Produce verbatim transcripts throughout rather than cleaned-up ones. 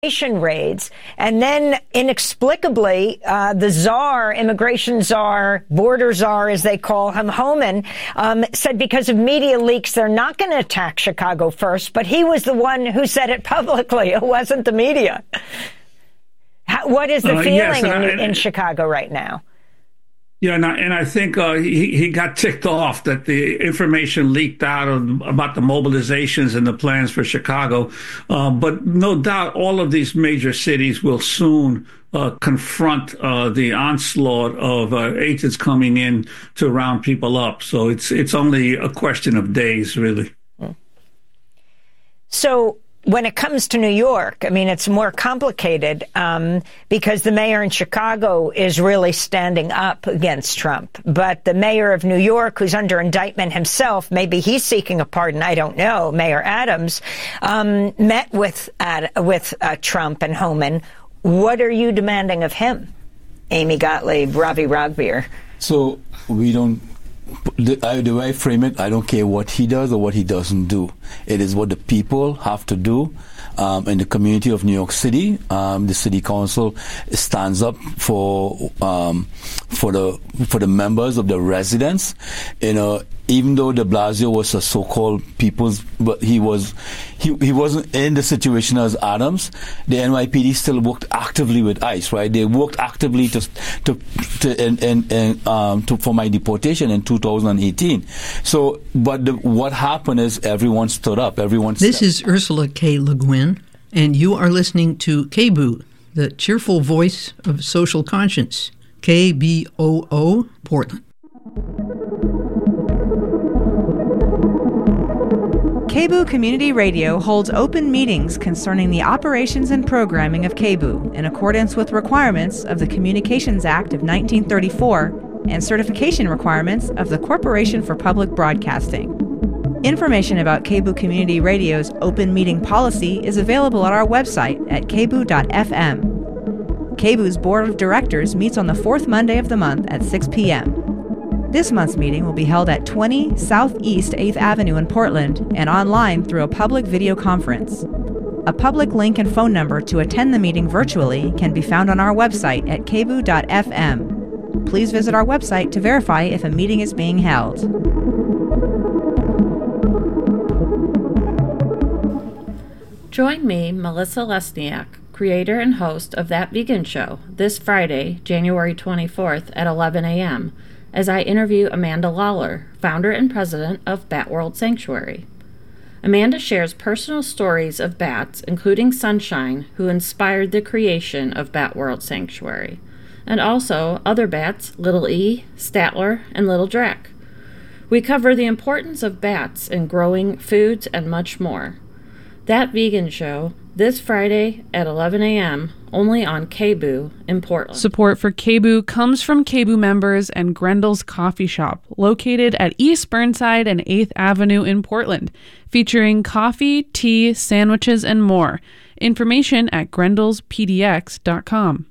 raids, and then inexplicably, uh, the czar, immigration czar, border czar, as they call him, Homan, um, said because of media leaks, they're not going to attack Chicago first, but he was the one who said it publicly. It wasn't the media. How, what is the uh, feeling yes, in, I, in Chicago right now? Yeah, and I, and I think uh, he, he got ticked off that the information leaked out of, about the mobilizations and the plans for Chicago. Uh, but no doubt all of these major cities will soon uh, confront uh, the onslaught of uh, agents coming in to round people up. So it's it's only a question of days, really. So when it comes to New York, I mean, it's more complicated um, because the mayor in Chicago is really standing up against Trump. But the mayor of New York, who's under indictment himself, maybe he's seeking a pardon, I don't know, Mayor Adams, um, met with, uh, with uh, Trump and Homan. What are you demanding of him, Amy Gottlieb, Ravi Raghuveer? So we don't The, I, the way I frame it, I don't care what he does or what he doesn't do. It is what the people have to do. Um, in the community of New York City, um, the city council stands up for um, for the for the members of the residents. You know, even though De Blasio was a so-called people's, but he was he he wasn't in the situation as Adams. The N Y P D still worked actively with ICE, right? They worked actively to to to in, in, in, um, to for my deportation in two thousand eighteen. So, but the, what happened is everyone stood up. Everyone. This stepped. is Ursula K. Le Guin, and you are listening to K B O O, the cheerful voice of social conscience. K B O O, Portland. K B O O Community Radio holds open meetings concerning the operations and programming of K B O O in accordance with requirements of the Communications Act of nineteen thirty-four and certification requirements of the Corporation for Public Broadcasting. Information about K B O O Community Radio's open meeting policy is available at our website at k b o dot f m. K B O O's Board of Directors meets on the fourth Monday of the month at six p.m. This month's meeting will be held at twenty Southeast eighth Avenue in Portland and online through a public video conference. A public link and phone number to attend the meeting virtually can be found on our website at k b o dot f m. Please visit our website to verify if a meeting is being held. Join me, Melissa Lesniak, creator and host of That Vegan Show, this Friday, January twenty-fourth at eleven a.m., as I interview Amanda Lawler, founder and president of Bat World Sanctuary. Amanda shares personal stories of bats, including Sunshine, who inspired the creation of Bat World Sanctuary, and also other bats, Little E, Statler, and Little Drac. We cover the importance of bats in growing foods and much more. That Vegan Show, this Friday at eleven a.m., only on K B O O in Portland. Support for K B O O comes from K B O O members and Grendel's Coffee Shop, located at East Burnside and eighth Avenue in Portland, featuring coffee, tea, sandwiches, and more. Information at grendels p d x dot com.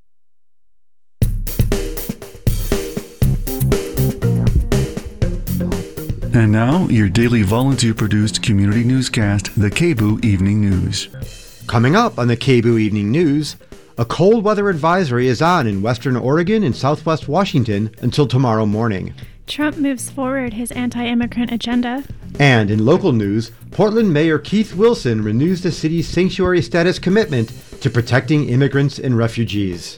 And now, your daily volunteer-produced community newscast, the K B O O Evening News. Coming up on the K B O O Evening News, a cold weather advisory is on in western Oregon and southwest Washington until tomorrow morning. Trump moves forward his anti-immigrant agenda. And in local news, Portland Mayor Keith Wilson renews the city's sanctuary status commitment to protecting immigrants and refugees.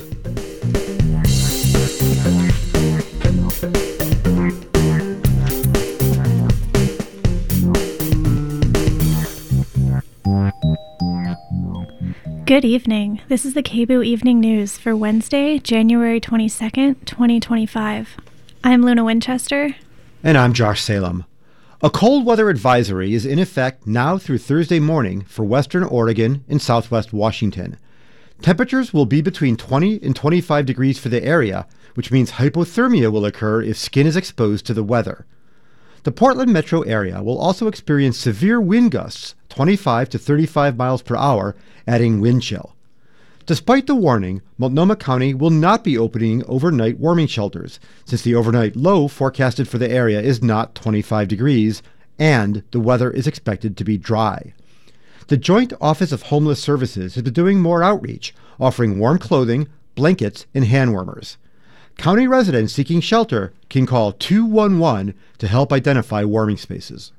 Good evening. This is the K B O O Evening News for Wednesday, January twenty-second, twenty twenty-five. I'm Luna Winchester. And I'm Josh Salem. A cold weather advisory is in effect now through Thursday morning for western Oregon and southwest Washington. Temperatures will be between twenty and twenty-five degrees for the area, which means hypothermia will occur if skin is exposed to the weather. The Portland metro area will also experience severe wind gusts, twenty-five to thirty-five miles per hour, adding wind chill. Despite the warning, Multnomah County will not be opening overnight warming shelters, since the overnight low forecasted for the area is not twenty-five degrees, and the weather is expected to be dry. the Joint Office of Homeless Services has been doing more outreach, offering warm clothing, blankets, and hand warmers. County residents seeking shelter can call two one one to help identify warming spaces.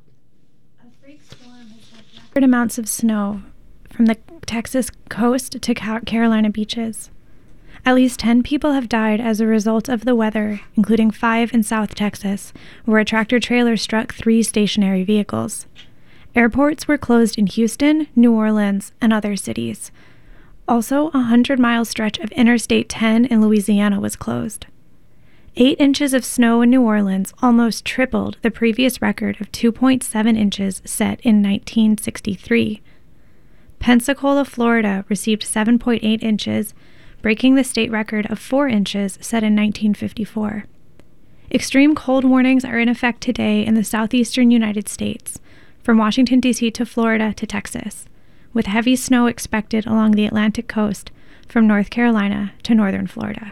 Record amounts of snow from the Texas coast to Carolina beaches. At least ten people have died as a result of the weather, including five in South Texas, where a tractor-trailer struck three stationary vehicles. Airports were closed in Houston, New Orleans, and other cities. Also, a hundred-mile stretch of Interstate ten in Louisiana was closed. Eight inches of snow in New Orleans almost tripled the previous record of two point seven inches set in nineteen sixty-three. Pensacola, Florida received seven point eight inches, breaking the state record of four inches set in nineteen fifty-four. Extreme cold warnings are in effect today in the southeastern United States, from Washington, D C to Florida to Texas, with heavy snow expected along the Atlantic coast from North Carolina to northern Florida.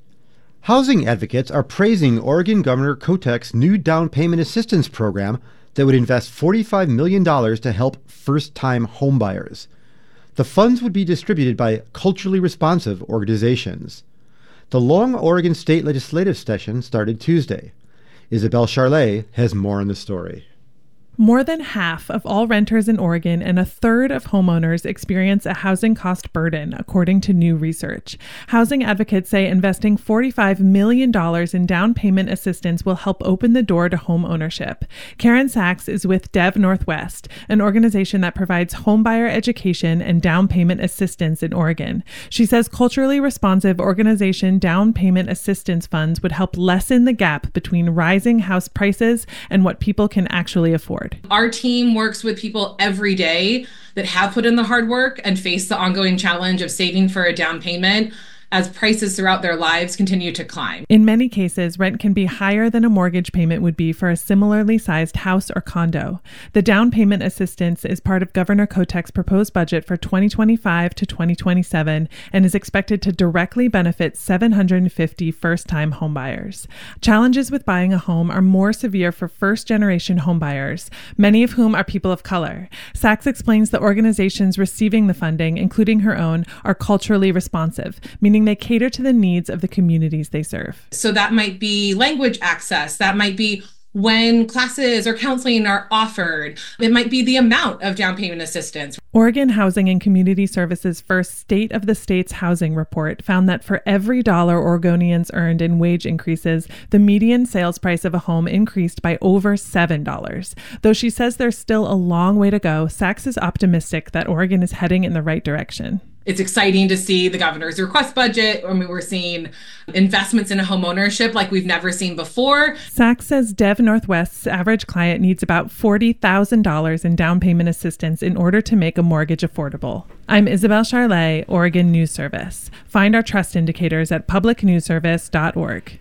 Housing advocates are praising Oregon Governor Kotek's new down payment assistance program that would invest forty-five million dollars to help first-time homebuyers. The funds would be distributed by culturally responsive organizations. The long Oregon State Legislative session started Tuesday. Isabel Charlet has more on the story. More than half of all renters in Oregon and a third of homeowners experience a housing cost burden, according to new research. Housing advocates say investing forty-five million dollars in down payment assistance will help open the door to home ownership. Karen Sachs is with Dev Northwest, an organization that provides homebuyer education and down payment assistance in Oregon. She says culturally responsive organization down payment assistance funds would help lessen the gap between rising house prices and what people can actually afford. Our team works with people every day that have put in the hard work and face the ongoing challenge of saving for a down payment as prices throughout their lives continue to climb. In many cases, rent can be higher than a mortgage payment would be for a similarly sized house or condo. The down payment assistance is part of Governor Kotek's proposed budget for twenty twenty-five to twenty twenty-seven and is expected to directly benefit seven hundred fifty first-time homebuyers. Challenges with buying a home are more severe for first-generation homebuyers, many of whom are people of color. Sachs explains the organizations receiving the funding, including her own, are culturally responsive, meaning they cater to the needs of the communities they serve. So that might be language access. That might be when classes or counseling are offered. It might be the amount of down payment assistance. Oregon Housing and Community Services' first State of the State's housing report found that for every dollar Oregonians earned in wage increases, the median sales price of a home increased by over seven dollars. Though she says there's still a long way to go, Sachs is optimistic that Oregon is heading in the right direction. It's exciting to see the governor's request budget. I mean, we're seeing investments in home ownership like we've never seen before. Sachs says Dev Northwest's average client needs about forty thousand dollars in down payment assistance in order to make a mortgage affordable. I'm Isabel Charlet, Oregon News Service. Find our trust indicators at public news service dot org.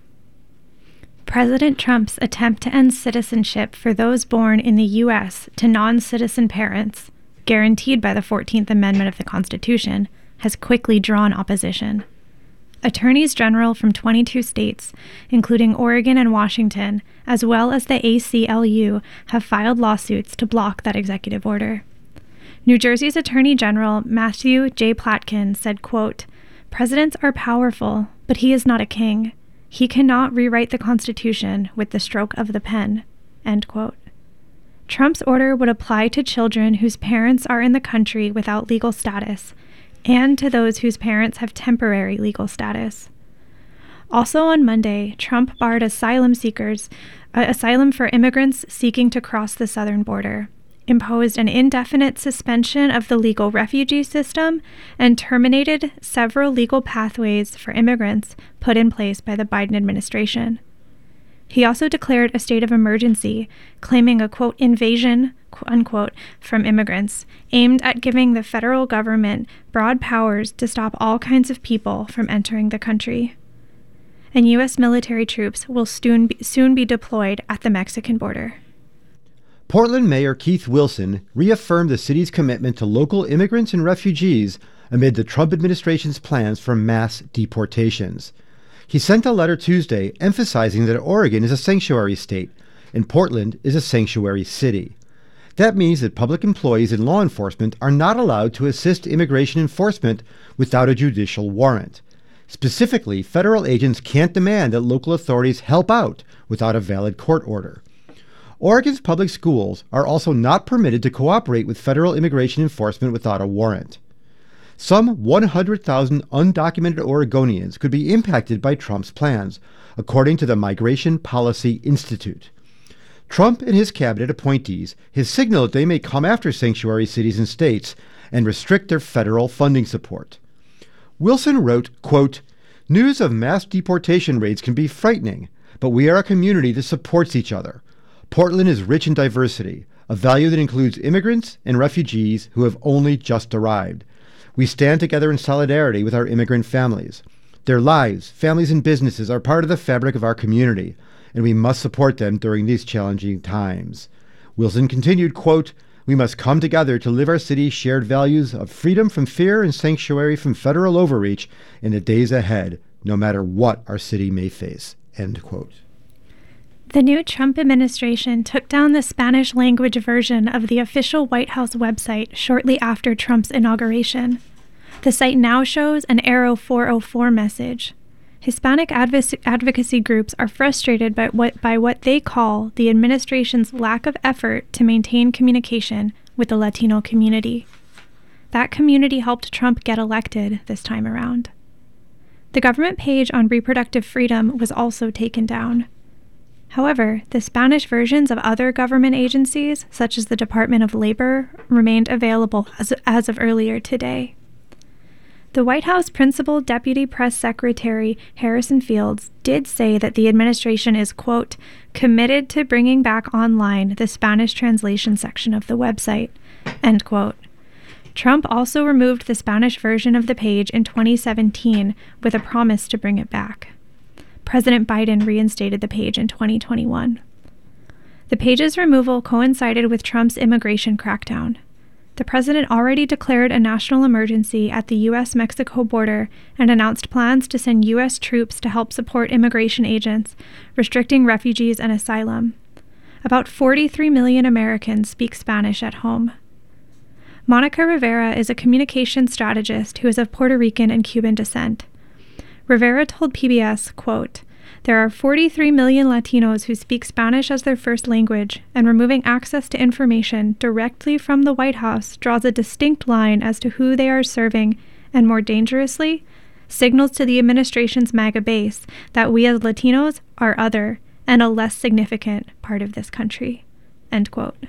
President Trump's attempt to end citizenship for those born in the U S to non-citizen parents, guaranteed by the fourteenth Amendment of the Constitution, has quickly drawn opposition. Attorneys general from twenty-two states, including Oregon and Washington, as well as the A C L U, have filed lawsuits to block that executive order. New Jersey's Attorney General Matthew J. Platkin said, quote, "Presidents are powerful, but he is not a king. He cannot rewrite the Constitution with the stroke of the pen," end quote. Trump's order would apply to children whose parents are in the country without legal status, and to those whose parents have temporary legal status. Also on Monday, Trump barred asylum seekers, uh, asylum for immigrants seeking to cross the southern border, imposed an indefinite suspension of the legal refugee system, and terminated several legal pathways for immigrants put in place by the Biden administration. He also declared a state of emergency, claiming a, quote, invasion, unquote, from immigrants, aimed at giving the federal government broad powers to stop all kinds of people from entering the country. And U S military troops will soon be, soon be deployed at the Mexican border. Portland Mayor Keith Wilson reaffirmed the city's commitment to local immigrants and refugees amid the Trump administration's plans for mass deportations. He sent a letter Tuesday emphasizing that Oregon is a sanctuary state and Portland is a sanctuary city. That means that public employees in law enforcement are not allowed to assist immigration enforcement without a judicial warrant. Specifically, federal agents can't demand that local authorities help out without a valid court order. Oregon's public schools are also not permitted to cooperate with federal immigration enforcement without a warrant. Some one hundred thousand undocumented Oregonians could be impacted by Trump's plans, according to the Migration Policy Institute. Trump and his cabinet appointees have signaled that they may come after sanctuary cities and states and restrict their federal funding support. Wilson wrote, quote, "News of mass deportation rates can be frightening, but we are a community that supports each other. Portland is rich in diversity, a value that includes immigrants and refugees who have only just arrived. We stand together in solidarity with our immigrant families. Their lives, families, and businesses are part of the fabric of our community, and we must support them during these challenging times." Wilson continued, quote, "We must come together to live our city's shared values of freedom from fear and sanctuary from federal overreach in the days ahead, no matter what our city may face." End quote. The new Trump administration took down the Spanish-language version of the official White House website shortly after Trump's inauguration. The site now shows an Arrow four oh four message. Hispanic adv- advocacy groups are frustrated by what, by what they call the administration's lack of effort to maintain communication with the Latino community. That community helped Trump get elected this time around. The government page on reproductive freedom was also taken down. However, the Spanish versions of other government agencies, such as the Department of Labor, remained available as, as of earlier today. The White House Principal Deputy Press Secretary Harrison Fields did say that the administration is, quote, "committed to bringing back online the Spanish translation section of the website," end quote. Trump also removed the Spanish version of the page in twenty seventeen with a promise to bring it back. President Biden reinstated the page in twenty twenty-one. The page's removal coincided with Trump's immigration crackdown. The president already declared a national emergency at the U S Mexico border and announced plans to send U S troops to help support immigration agents, restricting refugees and asylum. About forty-three million Americans speak Spanish at home. Monica Rivera is a communication strategist who is of Puerto Rican and Cuban descent. Rivera told P B S, quote, "There are forty-three million Latinos who speak Spanish as their first language, and removing access to information directly from the White House draws a distinct line as to who they are serving, and more dangerously, signals to the administration's MAGA base that we as Latinos are other and a less significant part of this country." End quote.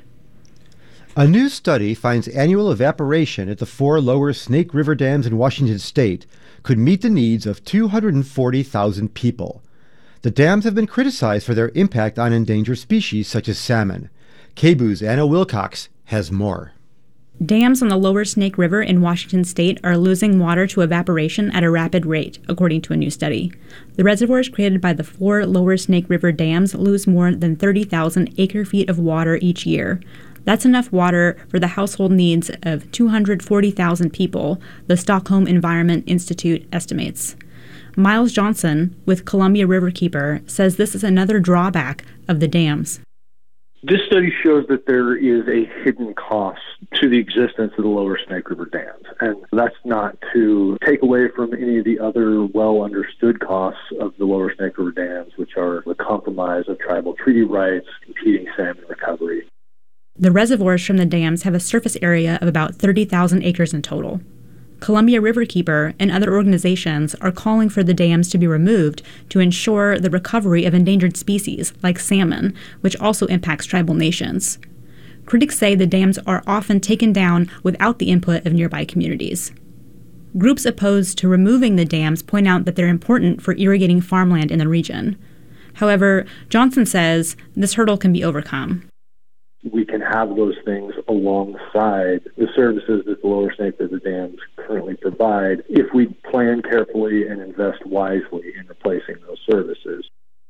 A new study finds annual evaporation at the four lower Snake River dams in Washington state could meet the needs of two hundred forty thousand people. The dams have been criticized for their impact on endangered species such as salmon. K B O's Anna Wilcox has more. Dams on the lower Snake River in Washington state are losing water to evaporation at a rapid rate, according to a new study. The reservoirs created by the four lower Snake River dams lose more than thirty thousand acre-feet of water each year. That's enough water for the household needs of two hundred forty thousand people, the Stockholm Environment Institute estimates. Miles Johnson, with Columbia Riverkeeper, says this is another drawback of the dams. This study shows that there is a hidden cost to the existence of the lower Snake River dams. And that's not to take away from any of the other well-understood costs of the lower Snake River dams, which are the compromise of tribal treaty rights, competing salmon recovery. The reservoirs from the dams have a surface area of about thirty thousand acres in total. Columbia Riverkeeper and other organizations are calling for the dams to be removed to ensure the recovery of endangered species like salmon, which also impacts tribal nations. Critics say the dams are often taken down without the input of nearby communities. Groups opposed to removing the dams point out that they're important for irrigating farmland in the region. However, Johnson says this hurdle can be overcome. We can have those things alongside the services that the lower Snake River dams currently provide if we plan carefully and invest wisely in replacing those services.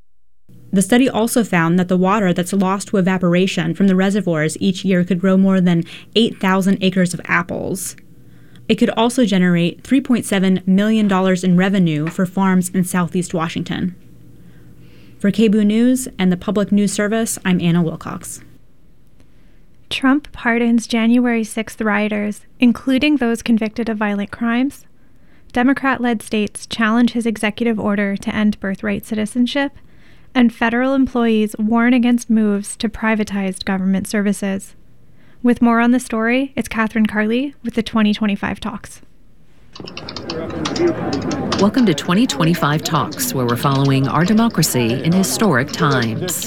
The study also found that the water that's lost to evaporation from the reservoirs each year could grow more than eight thousand acres of apples. It could also generate three point seven million dollars in revenue for farms in southeast Washington. For K B O O News and the Public News Service, I'm Anna Wilcox. Trump pardons January sixth rioters, including those convicted of violent crimes. Democrat-led states challenge his executive order to end birthright citizenship, and federal employees warn against moves to privatize government services. With more on the story, it's Catherine Carley with the twenty twenty-five Talks. Welcome to twenty twenty-five Talks, where we're following our democracy in historic times.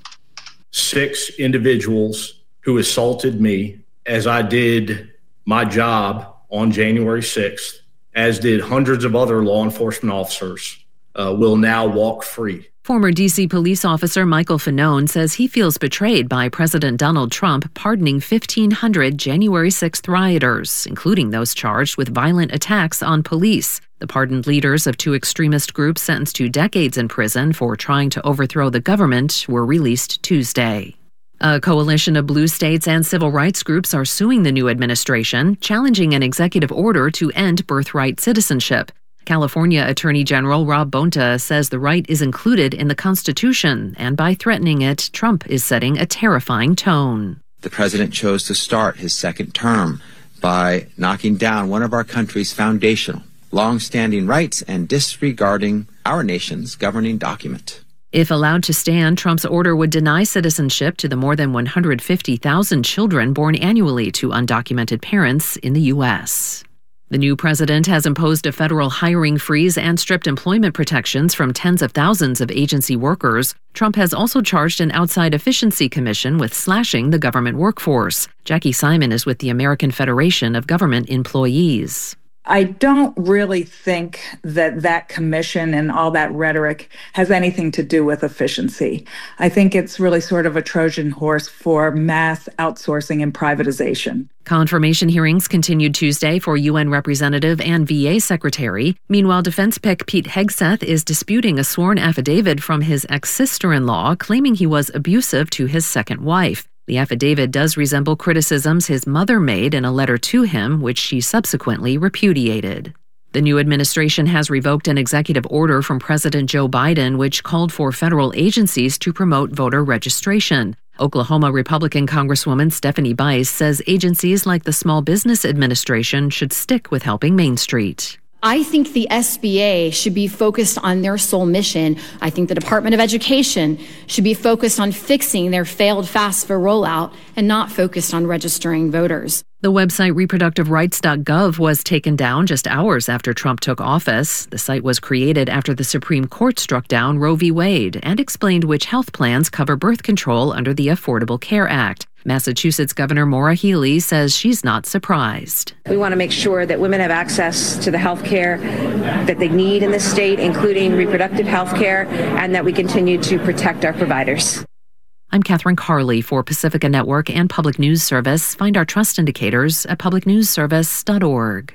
Six individuals who assaulted me as I did my job on January sixth, as did hundreds of other law enforcement officers, uh, will now walk free. Former D C police officer Michael Fanone says he feels betrayed by President Donald Trump pardoning fifteen hundred January sixth rioters, including those charged with violent attacks on police. The pardoned leaders of two extremist groups sentenced to decades in prison for trying to overthrow the government were released Tuesday. A coalition of blue states and civil rights groups are suing the new administration, challenging an executive order to end birthright citizenship. California Attorney General Rob Bonta says the right is included in the Constitution, and by threatening it, Trump is setting a terrifying tone. The president chose to start his second term by knocking down one of our country's foundational, long-standing rights and disregarding our nation's governing document. If allowed to stand, Trump's order would deny citizenship to the more than one hundred fifty thousand children born annually to undocumented parents in the U S. The new president has imposed a federal hiring freeze and stripped employment protections from tens of thousands of agency workers. Trump has also charged an outside efficiency commission with slashing the government workforce. Jackie Simon is with the American Federation of Government Employees. I don't really think that that commission and all that rhetoric has anything to do with efficiency. I think it's really sort of a Trojan horse for mass outsourcing and privatization. Confirmation hearings continued Tuesday for U N Representative and V A Secretary. Meanwhile, defense pick Pete Hegseth is disputing a sworn affidavit from his ex-sister-in-law, claiming he was abusive to his second wife. The affidavit does resemble criticisms his mother made in a letter to him, which she subsequently repudiated. The new administration has revoked an executive order from President Joe Biden, which called for federal agencies to promote voter registration. Oklahoma Republican Congresswoman Stephanie Bice says agencies like the Small Business Administration should stick with helping Main Street. I think the S B A should be focused on their sole mission. I think the Department of Education should be focused on fixing their failed FAFSA rollout and not focused on registering voters. The website reproductive rights dot gov was taken down just hours after Trump took office. The site was created after the Supreme Court struck down Roe v. Wade and explained which health plans cover birth control under the Affordable Care Act. Massachusetts Governor Maura Healey says she's not surprised. We want to make sure that women have access to the health care that they need in this state, including reproductive health care, and that we continue to protect our providers. I'm Catherine Carley for Pacifica Network and Public News Service. Find our trust indicators at public news service dot org.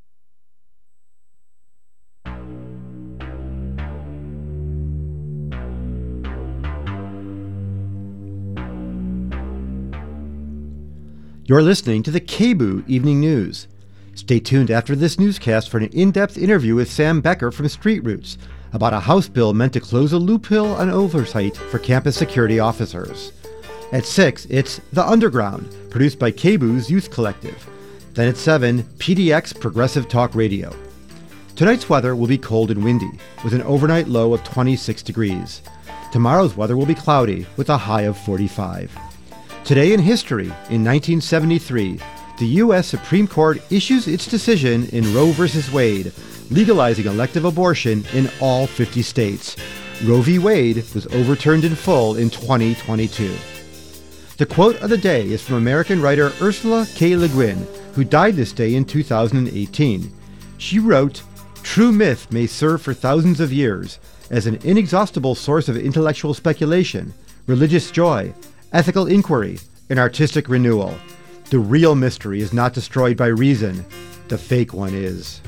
You're listening to the K B U Evening News. Stay tuned after this newscast for an in-depth interview with Sam Becker from Street Roots about a House bill meant to close a loophole on oversight for campus security officers. At six, it's The Underground, produced by K B U's Youth Collective. Then at seven, P D X Progressive Talk Radio. Tonight's weather will be cold and windy, with an overnight low of twenty-six degrees. Tomorrow's weather will be cloudy, with a high of forty-five. Today in history, in nineteen seventy-three, the U S Supreme Court issues its decision in Roe v. Wade, legalizing elective abortion in all fifty states. Roe v. Wade was overturned in full in twenty twenty-two. The quote of the day is from American writer Ursula K. Le Guin, who died this day in two thousand eighteen. She wrote, "True myth may serve for thousands of years as an inexhaustible source of intellectual speculation, religious joy, ethical inquiry, and artistic renewal. The real mystery is not destroyed by reason. The fake one is."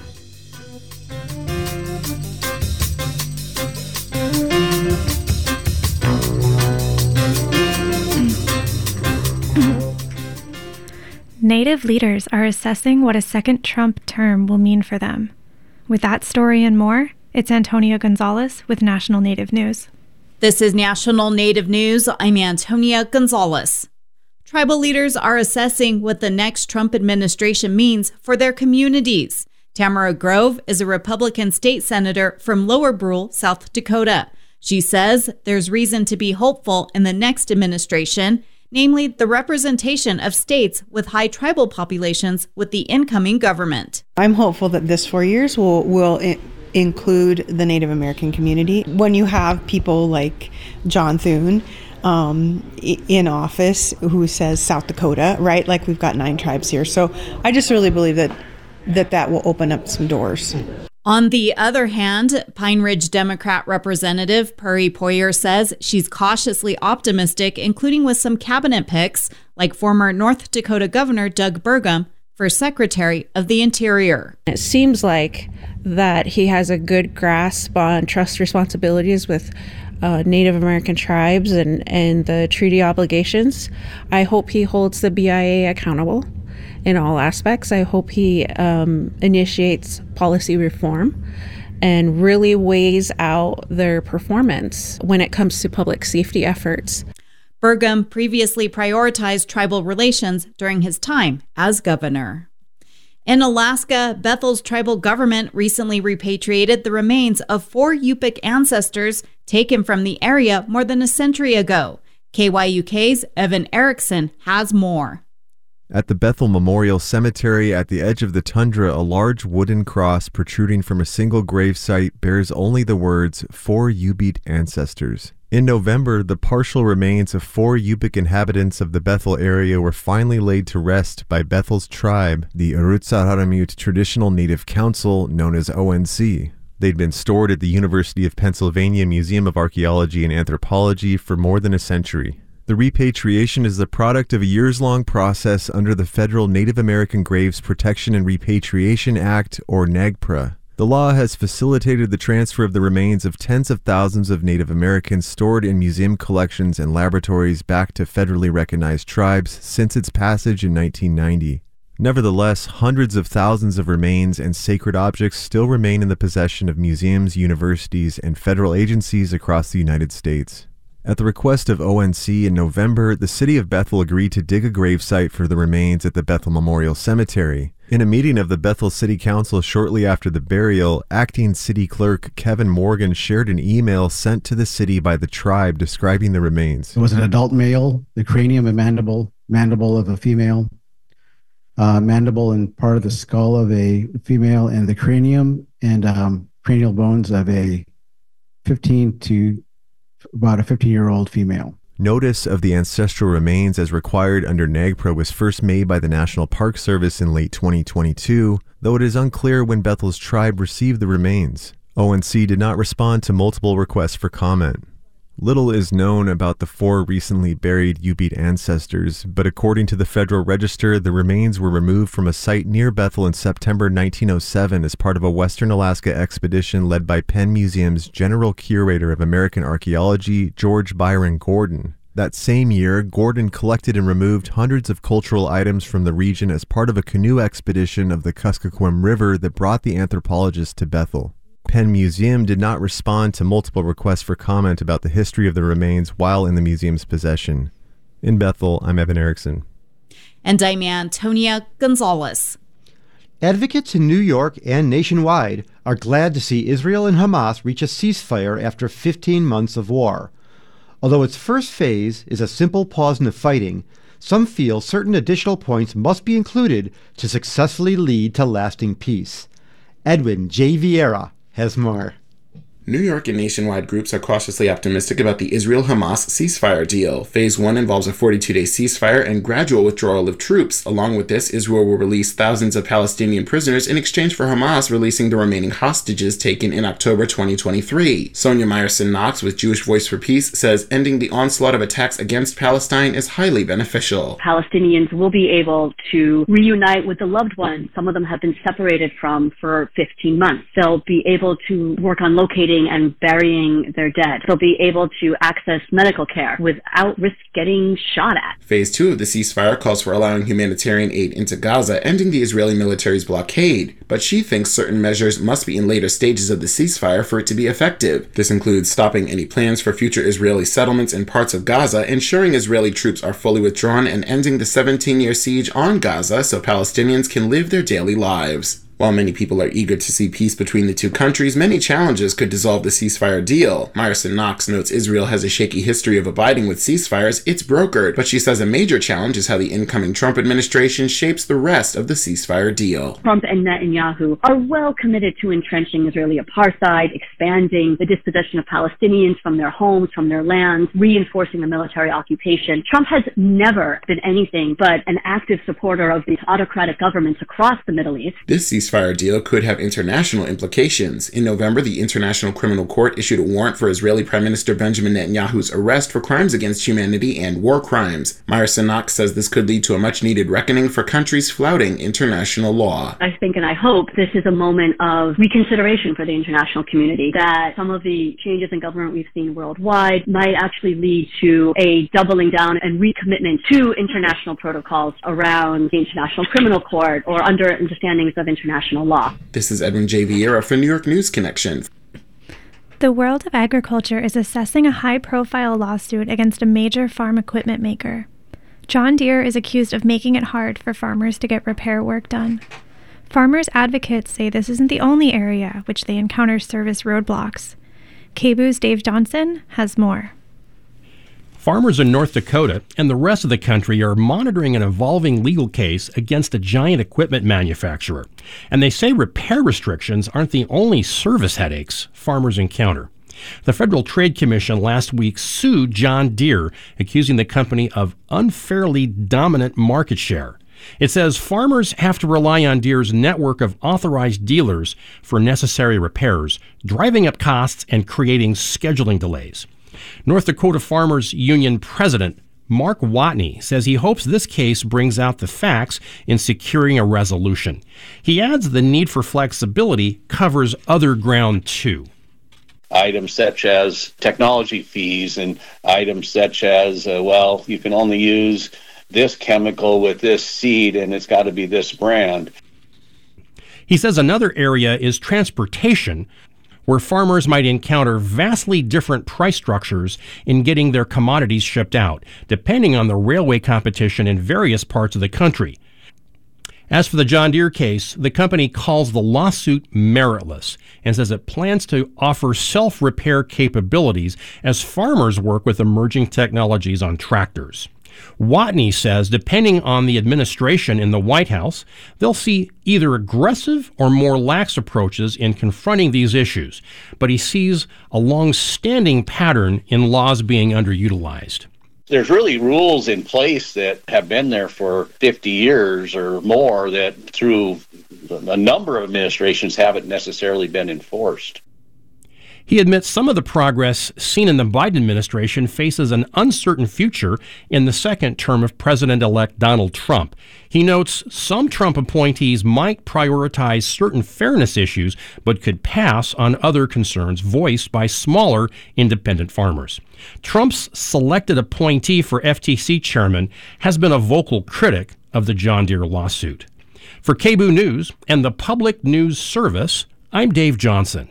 Native leaders are assessing what a second Trump term will mean for them. With that story and more, it's Antonia Gonzalez with National Native News. This is National Native News. I'm Antonia Gonzalez. Tribal leaders are assessing what the next Trump administration means for their communities. Tamara Grove is a Republican state senator from Lower Brule, South Dakota. She says there's reason to be hopeful in the next administration, namely the representation of states with high tribal populations with the incoming government. I'm hopeful that this four years will, will I- include the Native American community. When you have people like John Thune um, in office who says South Dakota, right? Like we've got nine tribes here. So I just really believe that that, that will open up some doors. On the other hand, Pine Ridge Democrat Representative Puri Poyer says she's cautiously optimistic, including with some cabinet picks, like former North Dakota Governor Doug Burgum for Secretary of the Interior. It seems like that he has a good grasp on trust responsibilities with uh, Native American tribes and, and the treaty obligations. I hope he holds the B I A accountable in all aspects. I hope he um, initiates policy reform and really weighs out their performance when it comes to public safety efforts. Burgum previously prioritized tribal relations during his time as governor. In Alaska, Bethel's tribal government recently repatriated the remains of four Yupik ancestors taken from the area more than a century ago. K Y U K's Evan Erickson has more. At the Bethel Memorial Cemetery at the edge of the tundra, a large wooden cross protruding from a single grave site bears only the words, "For Ute Ancestors." In November, the partial remains of four Yupik inhabitants of the Bethel area were finally laid to rest by Bethel's tribe, the Arutsaharamute Traditional Native Council, known as O N C. They'd been stored at the University of Pennsylvania Museum of Archaeology and Anthropology for more than a century. The repatriation is the product of a years-long process under the Federal Native American Graves Protection and Repatriation Act, or NAGPRA. The law has facilitated the transfer of the remains of tens of thousands of Native Americans stored in museum collections and laboratories back to federally recognized tribes since its passage in nineteen ninety. Nevertheless, hundreds of thousands of remains and sacred objects still remain in the possession of museums, universities, and federal agencies across the United States. At the request of O N C in November, the city of Bethel agreed to dig a gravesite for the remains at the Bethel Memorial Cemetery. In a meeting of the Bethel City Council shortly after the burial, acting city clerk Kevin Morgan shared an email sent to the city by the tribe describing the remains. It was an adult male, the cranium and mandible, mandible of a female, uh, mandible and part of the skull of a female, and the cranium and um, cranial bones of a fifteen to about a fifteen-year-old female. Notice of the ancestral remains as required under NAGPRA was first made by the National Park Service in late twenty twenty-two, though it is unclear when Bethel's tribe received the remains. O N C did not respond to multiple requests for comment. Little is known about the four recently buried Ute ancestors, but according to the Federal Register, the remains were removed from a site near Bethel in September nineteen oh seven as part of a Western Alaska expedition led by Penn Museum's General Curator of American Archaeology, George Byron Gordon. That same year, Gordon collected and removed hundreds of cultural items from the region as part of a canoe expedition of the Kuskokwim River that brought the anthropologists to Bethel. Penn Museum did not respond to multiple requests for comment about the history of the remains while in the museum's possession. In Bethel, I'm Evan Erickson. And I'm Antonia Gonzalez. Advocates in New York and nationwide are glad to see Israel and Hamas reach a ceasefire after fifteen months of war. Although its first phase is a simple pause in the fighting, some feel certain additional points must be included to successfully lead to lasting peace. Edwin J. Vieira has more. New York and nationwide groups are cautiously optimistic about the Israel-Hamas ceasefire deal. Phase one involves a forty-two day ceasefire and gradual withdrawal of troops. Along with this, Israel will release thousands of Palestinian prisoners in exchange for Hamas releasing the remaining hostages taken in October twenty twenty-three. Sonia Meyerson-Knox with Jewish Voice for Peace says ending the onslaught of attacks against Palestine is highly beneficial. Palestinians will be able to reunite with the loved ones some of them have been separated from for fifteen months. They'll be able to work on locating cremating and burying their dead. They'll be able to access medical care without risk getting shot at. Phase two of the ceasefire calls for allowing humanitarian aid into Gaza, ending the Israeli military's blockade. But she thinks certain measures must be in later stages of the ceasefire for it to be effective. This includes stopping any plans for future Israeli settlements in parts of Gaza, ensuring Israeli troops are fully withdrawn, and ending the seventeen-year siege on Gaza so Palestinians can live their daily lives. While many people are eager to see peace between the two countries, many challenges could dissolve the ceasefire deal. Meyerson Knox notes Israel has a shaky history of abiding with ceasefires it's brokered, but she says a major challenge is how the incoming Trump administration shapes the rest of the ceasefire deal. Trump and Netanyahu are well committed to entrenching Israeli apartheid, expanding the dispossession of Palestinians from their homes, from their lands, reinforcing the military occupation. Trump has never been anything but an active supporter of these autocratic governments across the Middle East. This ceasefire deal could have international implications. In November, the International Criminal Court issued a warrant for Israeli Prime Minister Benjamin Netanyahu's arrest for crimes against humanity and war crimes. Meyerson Knox says this could lead to a much-needed reckoning for countries flouting international law. I think and I hope this is a moment of reconsideration for the international community, that some of the changes in government we've seen worldwide might actually lead to a doubling down and recommitment to international protocols around the International Criminal Court or under understandings of international law. This is Edwin J. Vieira for New York News Connection. The world of agriculture is assessing a high-profile lawsuit against a major farm equipment maker. John Deere is accused of making it hard for farmers to get repair work done. Farmers advocates say this isn't the only area which they encounter service roadblocks. K B O's Dave Johnson has more. Farmers in North Dakota and the rest of the country are monitoring an evolving legal case against a giant equipment manufacturer. And they say repair restrictions aren't the only service headaches farmers encounter. The Federal Trade Commission last week sued John Deere, accusing the company of unfairly dominant market share. It says farmers have to rely on Deere's network of authorized dealers for necessary repairs, driving up costs and creating scheduling delays. North Dakota Farmers Union President Mark Watney says he hopes this case brings out the facts in securing a resolution. He adds the need for flexibility covers other ground too. Items such as technology fees and items such as, uh, well, you can only use this chemical with this seed and it's got to be this brand. He says another area is transportation, where farmers might encounter vastly different price structures in getting their commodities shipped out, depending on the railway competition in various parts of the country. As for the John Deere case, the company calls the lawsuit meritless and says it plans to offer self-repair capabilities as farmers work with emerging technologies on tractors. Watney says depending on the administration in the White House, they'll see either aggressive or more lax approaches in confronting these issues, but he sees a long-standing pattern in laws being underutilized. There's really rules in place that have been there for fifty years or more that through a number of administrations haven't necessarily been enforced. He admits some of the progress seen in the Biden administration faces an uncertain future in the second term of President-elect Donald Trump. He notes some Trump appointees might prioritize certain fairness issues, but could pass on other concerns voiced by smaller independent farmers. Trump's selected appointee for F T C chairman has been a vocal critic of the John Deere lawsuit. For K B O News and the Public News Service, I'm Dave Johnson.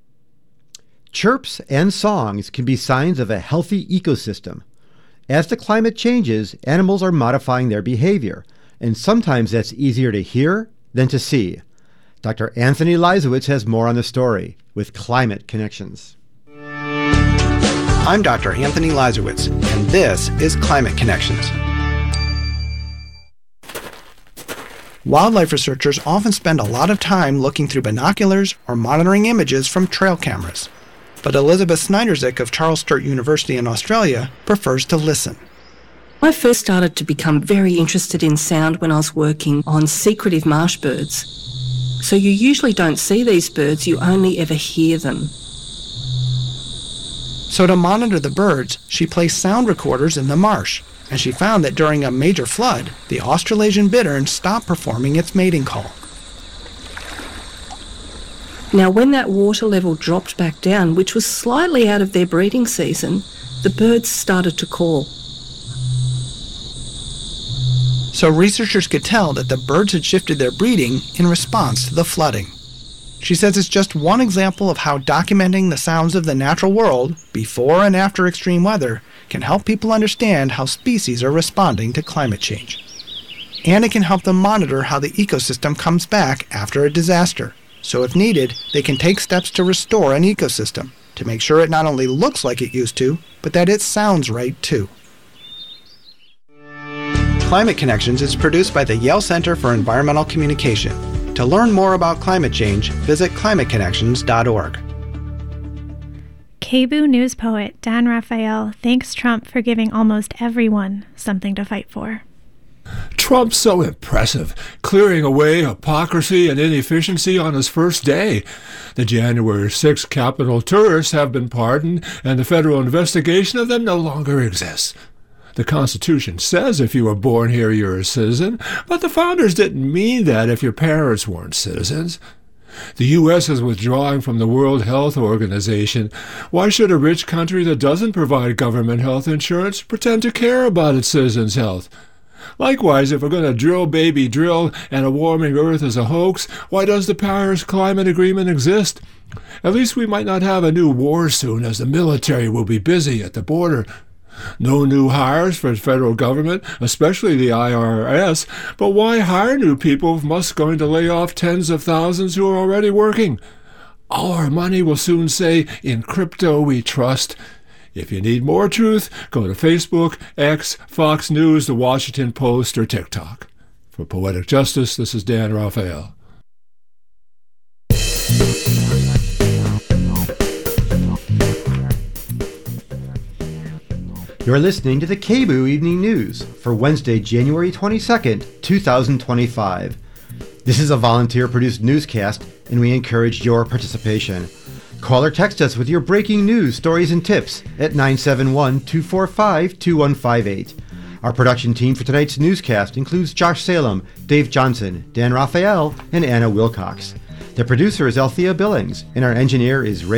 Chirps and songs can be signs of a healthy ecosystem. As the climate changes, animals are modifying their behavior, and sometimes that's easier to hear than to see. Doctor Anthony Leisowitz has more on the story with Climate Connections. I'm Doctor Anthony Leisowitz, and this is Climate Connections. Wildlife researchers often spend a lot of time looking through binoculars or monitoring images from trail cameras. But Elizabeth Snyderzik of Charles Sturt University in Australia prefers to listen. I first started to become very interested in sound when I was working on secretive marsh birds. So you usually don't see these birds, you only ever hear them. So to monitor the birds, she placed sound recorders in the marsh, and she found that during a major flood, the Australasian bittern stopped performing its mating call. Now, when that water level dropped back down, which was slightly out of their breeding season, the birds started to call. So researchers could tell that the birds had shifted their breeding in response to the flooding. She says it's just one example of how documenting the sounds of the natural world before and after extreme weather can help people understand how species are responding to climate change. And it can help them monitor how the ecosystem comes back after a disaster. So if needed, they can take steps to restore an ecosystem to make sure it not only looks like it used to, but that it sounds right too. Climate Connections is produced by the Yale Center for Environmental Communication. To learn more about climate change, visit climate connections dot org. K B O O News poet Dan Raphael thanks Trump for giving almost everyone something to fight for. Trump's so impressive, clearing away hypocrisy and inefficiency on his first day. The January sixth Capitol tourists have been pardoned, and the federal investigation of them no longer exists. The Constitution says if you were born here, you're a citizen, but the founders didn't mean that if your parents weren't citizens. The U S is withdrawing from the World Health Organization. Why should a rich country that doesn't provide government health insurance pretend to care about its citizens' health? Likewise, if we're going to drill baby drill and a warming earth is a hoax, why does the Paris Climate Agreement exist? At least we might not have a new war soon, as the military will be busy at the border. No new hires for the federal government, especially the I R S, but why hire new people if Musk's going to lay off tens of thousands who are already working? All our money will soon say, "In crypto we trust." If you need more truth, go to Facebook, X, Fox News, The Washington Post, or TikTok. For Poetic Justice, this is Dan Raphael. You're listening to the K B O O Evening News for Wednesday, January twenty-second, two thousand twenty-five. This is a volunteer-produced newscast, and we encourage your participation. Call or text us with your breaking news, stories, and tips at nine seven one, two four five, two one five eight. Our production team for tonight's newscast includes Josh Salem, Dave Johnson, Dan Raphael, and Anna Wilcox. The producer is Althea Billings, and our engineer is Ray